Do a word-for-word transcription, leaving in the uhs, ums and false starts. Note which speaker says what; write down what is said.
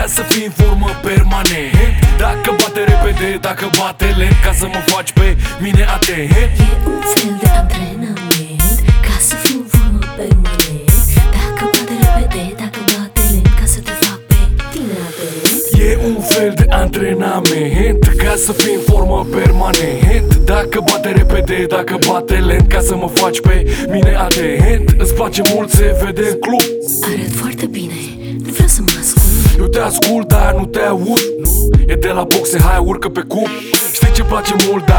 Speaker 1: Să fii în formă permanent. Dacă bate repede, dacă bate lent, ca să mă faci pe mine atent.
Speaker 2: E un fel de antrenament ca să fiu în formă permanent. Dacă bate repede, dacă bate lent, ca să te fac pe tine atent.
Speaker 1: E un fel de antrenament ca să fii în formă permanent. Dacă bate repede, dacă bate lent, ca să mă faci pe mine atent. Îți place mult, se vede în club.
Speaker 2: Arăt foarte bine, nu vreau să mă ascund.
Speaker 1: Eu te ascult, dar nu te aud. E de la boxe, hai urcă pe cup. Știi ce place mult, dar